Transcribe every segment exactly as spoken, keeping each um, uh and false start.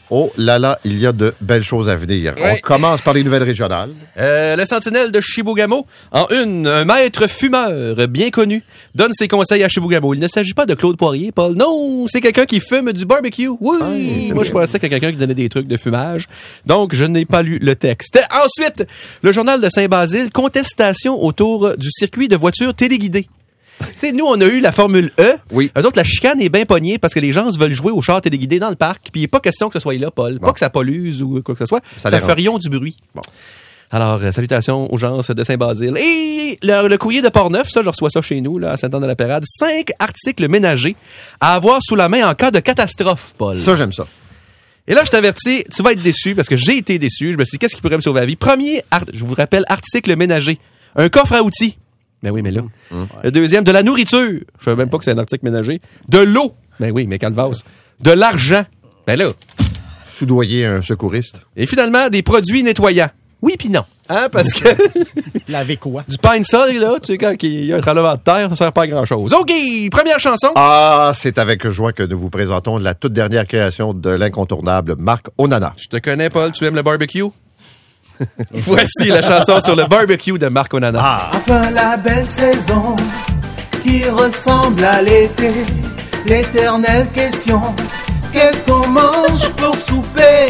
Oh là là, il y a de belles choses à venir. Ouais. On commence par les nouvelles régionales. Euh, le Sentinelle de Chibougamau, en une, un maître fumeur bien connu donne ses conseils à Chibougamau. Il ne s'agit pas de Claude Poirier, Paul. Non, c'est quelqu'un qui fume du barbecue. Oui, Ah, moi je pensais que quelqu'un qui donnait des trucs de fumage. Donc, je n'ai pas lu le texte. Ensuite, le journal de Saint-Basile, contestation autour du circuit de voitures téléguidées. Tu sais, nous, on a eu la Formule E. Oui. Eux autres, la chicane est bien pognée parce que les gens veulent jouer aux chars téléguidés dans le parc. Puis il n'est pas question que ce soit là, Paul. Bon. Pas que ça pollue ou quoi que ce soit. Ça Ça, dérange. fait rien du bruit. Bon. Alors, euh, salutations aux gens de Saint-Basile. Et le, le courrier de Portneuf, ça, je reçois ça chez nous, là, à Sainte-Anne-de-la-Pérade. Cinq articles ménagers à avoir sous la main en cas de catastrophe, Paul. Ça, j'aime ça. Et là, je t'avertis, tu vas être déçu parce que j'ai été déçu. Je me suis dit, qu'est-ce qui pourrait me sauver la vie? Premier, art- je vous rappelle, article ménager. Un coffre à outils. Ben oui, mais là. Mmh. Le deuxième, de la nourriture. Je savais même pas que c'est un article ménager. De l'eau. Ben oui, mais calvasse. De l'argent. Ben là. Soudoyer un secouriste. Et finalement, des produits nettoyants. Oui puis non. Hein, parce que Laver quoi? du pain sol, là, tu sais, quand il y a un tremblement de terre, ça sert pas à grand-chose. OK, première chanson. Ah, c'est avec joie que nous vous présentons la toute dernière création de l'incontournable Marc Onana. Je te connais, Paul, tu aimes le barbecue? Voici la chanson sur le barbecue de Marc Onana. Ah. Enfin la belle saison qui ressemble à l'été, l'éternelle question, qu'est-ce qu'on mange pour souper?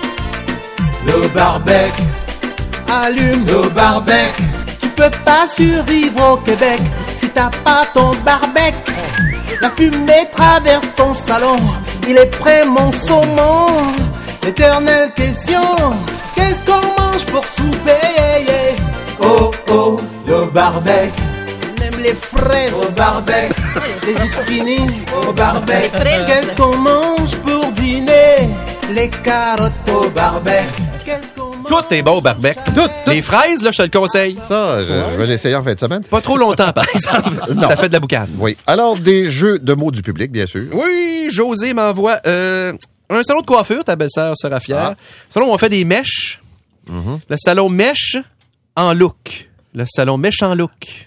Le barbecue, allume le barbecue, tu peux pas survivre au Québec si t'as pas ton barbecue. La fumée traverse ton salon, il est prêt mon saumon, l'éternelle question, qu'est-ce qu'on mange pour souper? Oh oh, le barbecue. Même les fraises au barbecue, les zucchini au barbecue. Qu'est-ce qu'on mange pour dîner? Les carottes au barbecue. Qu'est-ce qu'on mange? Tout est bon au barbecue. Tout. Les fraises, là, je te le conseille. Ça, je, je vais l'essayer en fin de semaine. Pas trop longtemps, par exemple. Non. Ça fait de la boucane. Oui. Alors, des jeux de mots du public, bien sûr. Oui, José m'envoie euh, un salon de coiffure, ta belle-sœur sera fière. Ah. Salon où on fait des mèches. Mm-hmm. Le salon mèche en look. Le salon mèche en look.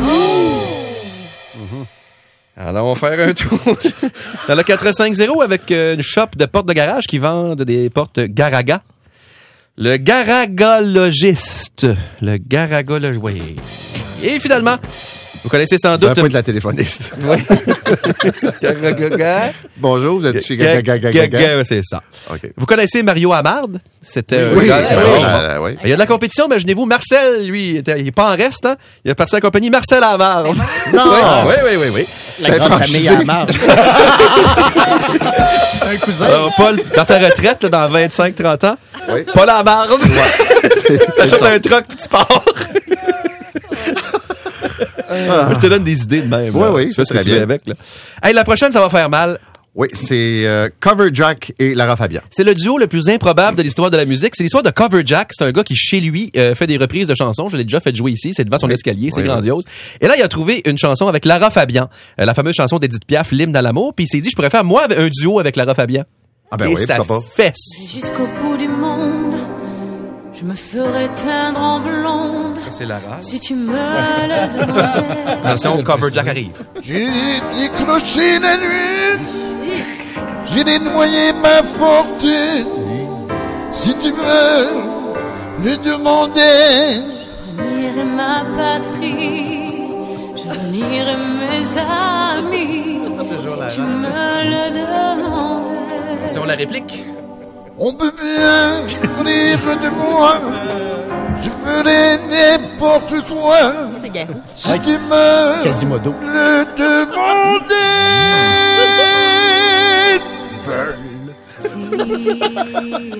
Alors, on va faire un tour dans le quatre cent cinquante avec euh, une shop de portes de garage qui vendent des portes Garaga. Le garagologiste. Le garagologiste. Oui. Et finalement, vous connaissez sans D'un doute... point de la téléphoniste. Oui. Garaga. Bonjour, vous êtes chez Gaga Gaga Gaga. Gaga, c'est ça. OK. Vous connaissez Mario Hamard? C'était un Oui, gars qui- oui, bon, oui. bon. Euh, oui. Il y a de la compétition, imaginez-vous, Marcel, lui, il était- il est pas en reste, hein? Il a parti à la compagnie Marcel Hamard. Non! Oui, oui, oui, oui. La C'est grande franchisé. famille à marge. Un cousin. Alors, Paul, dans ta retraite, là, dans vingt-cinq trente ans, Oui. Paul Hamard, C'est- c'est t'achètes ça. un truck puis tu pars. Je te donne des idées de même. Oui, là. oui, Tu fais c'est ce que très tu veux bien. avec, là. Hey, la prochaine, ça va faire mal. Oui, c'est euh, Cover Jack et Lara Fabian. C'est le duo le plus improbable de l'histoire de la musique. C'est l'histoire de Cover Jack. C'est un gars qui, chez lui, euh, fait des reprises de chansons. Je l'ai déjà fait jouer ici. C'est devant son Oui. escalier. C'est Oui, grandiose. Et là, il a trouvé une chanson avec Lara Fabian. Euh, la fameuse chanson d'Edith Piaf, L'hymne à l'amour. Puis il s'est dit, je pourrais faire, moi, un duo avec Lara Fabian. Ah ben Et oui, ça pourquoi pas. fesse. Jusqu'au bout du monde, je me ferai teindre en blonde Ça, c'est Lara. si tu me le demandais. Attention, Cover Jack arrive. J'ai des clochers la nuit, j'ai dénoyé ma fortune. Si tu veux le demander, Je renierai ma patrie, je renierai mes amis si tu me le demandais. C'est on la réplique. on peut bien rire de moi. Je ferai n'importe quoi. C'est Garou. Si tu me Quasimodo. le demandais.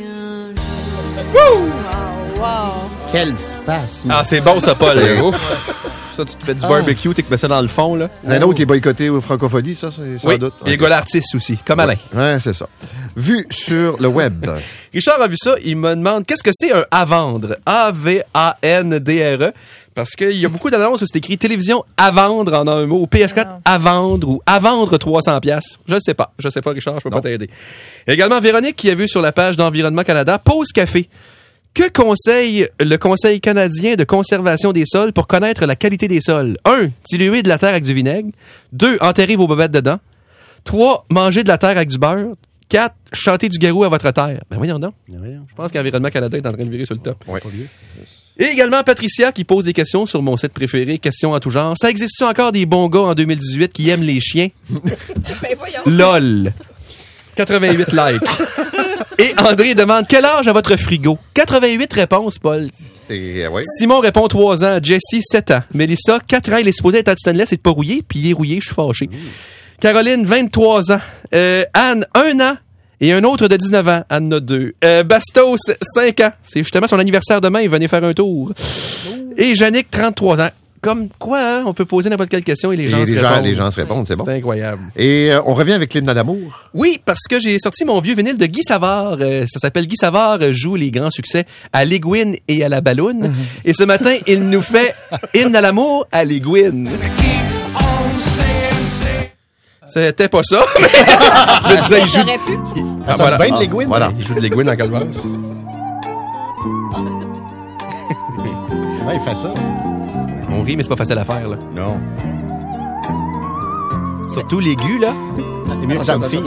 Quel space. Ah, c'est bon, ça, Paul. Ouf. Ça, tu te fais du barbecue, tu te mets ça dans le fond, là. C'est un autre qui est boycotté aux francophonie, ça, c'est sans Oui, doute. il y a gars l'artiste aussi, comme Alain. Ouais, c'est ça. Vu sur le web. Richard a vu ça, il me demande qu'est-ce que c'est un à vendre? A V A N D R E. Parce qu'il y a beaucoup d'annonces où c'est écrit télévision à vendre en un mot, ou P S quatre à vendre, ou à vendre trois cents piastres. Je sais pas. Je sais pas, Richard, je peux Non. pas t'aider. Également, Véronique, qui a vu sur la page d'Environnement Canada, Pause Café. Que conseille le Conseil canadien de conservation des sols pour connaître la qualité des sols? un. Diluer de la terre avec du vinaigre. deux. Enterrer vos bobettes dedans. trois. Manger de la terre avec du beurre. quatre, chanter du garou à votre terre. Ben voyons donc. Je pense qu'Environnement Canada est en train de virer sur le top. Ouais. Et également Patricia qui pose des questions sur mon site préféré, questions en tout genre. Ça existe-tu encore des bons gars en deux mille dix-huit qui aiment les chiens? Ben voyons. LOL. quatre-vingt-huit likes. Et André demande quel âge a votre frigo? quatre-vingt-huit réponses, Paul. C'est, ouais. Simon répond trois ans. Jessie, sept ans. Mélissa, quatre ans. Il est supposé être à stainless et de pas rouillé, puis il est rouillé, je suis fâché. Mmh. Caroline, vingt-trois ans. Euh, Anne, un an. Et un autre de dix-neuf ans. Anne en a deux. Euh, Bastos, cinq ans. C'est justement son anniversaire demain. Venez faire un tour. Mmh. Et Yannick, trente-trois ans. Comme quoi, hein, on peut poser n'importe quelle question et les gens et se les répondent. gens, les gens se répondent, c'est bon. C'est incroyable. Et euh, on revient avec l'hymne à l'amour. Oui, parce que j'ai sorti mon vieux vinyle de Guy Savard. Euh, ça s'appelle Guy Savard euh, joue les grands succès à l'Aiguine et à la Balloune. Et ce matin, il nous fait hymne à l'amour à l'Aiguine. C'était pas ça. Mais je disais, il joue... J'aurais pu. Ah, ça voilà. sonne bien de l'aiguine. Voilà. Il joue de l'Aiguine en calvaire. Ouais, il fait ça. On rit, mais c'est pas facile à faire, là. Non. Surtout l'aigu, là. C'est mieux que ça me fille.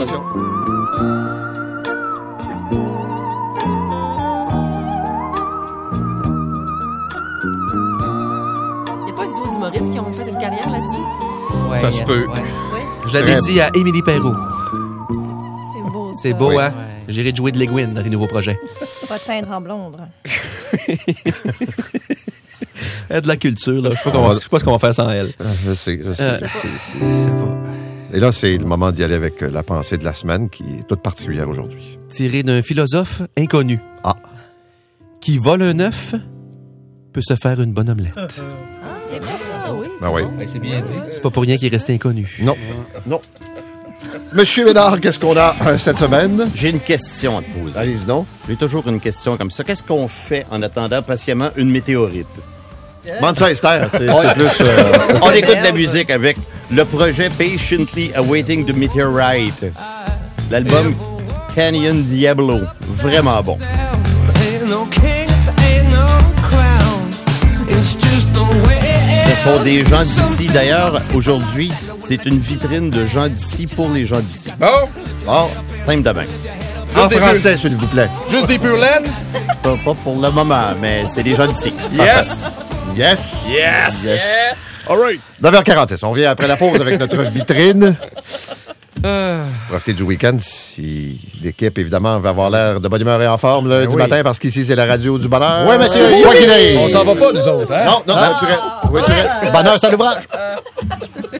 Il n'y a pas un duo d'humoristes qui ont fait une carrière là-dessus? Ouais, Ça se peut. ouais. Oui. Je l'avais Très dit à Émilie Perrault. C'est beau, ça. C'est beau, Oui. hein? J'irai jouer de l'Aiguine dans tes nouveaux projets. Pas teindre en blonde. Elle a de la culture, là. Je sais pas, comment- je sais pas ce qu'on va faire sans elle. Ah, Je sais, je sais. Euh, Et là, c'est le moment d'y aller avec euh, la pensée de la semaine qui est toute particulière aujourd'hui. Tiré d'un philosophe inconnu. Ah. Qui vole un œuf peut se faire une bonne omelette. Ah, c'est bon ça, oui. Ben oui. Ouais, c'est bien dit. C'est pas pour rien qu'il est resté inconnu. Non. Non. Monsieur Ménard, qu'est-ce qu'on a euh, cette semaine? J'ai une question à te poser. Allez-y donc. J'ai toujours une question comme ça. Qu'est-ce qu'on fait en attendant patiemment une météorite? Manchester, c'est c'est plus... euh, On écoute de la musique avec le projet Patiently Awaiting the Meteorite. L'album Canyon Diablo. Vraiment bon. Ce sont des gens d'ici. D'ailleurs, aujourd'hui, c'est une vitrine de gens d'ici pour les gens d'ici. Bon! Oh, simple de même. en français, s'il vous plaît. Juste des pure laine? Pas, pas pour le moment, mais c'est des gens d'ici. Yes! Yes! Yes! Yes! All right. neuf heures quarante-six. On revient après la pause avec notre vitrine. Profitez du week-end si l'équipe, évidemment, va avoir l'air de bonne humeur et en forme lundi oui. matin parce qu'ici, c'est la radio du bonheur. Oui, monsieur. Quoi qu'il arrive. On s'en va pas, nous autres, hein? Non, non, non, tu restes. Oui, tu restes. Bonheur, c'est à l'ouvrage.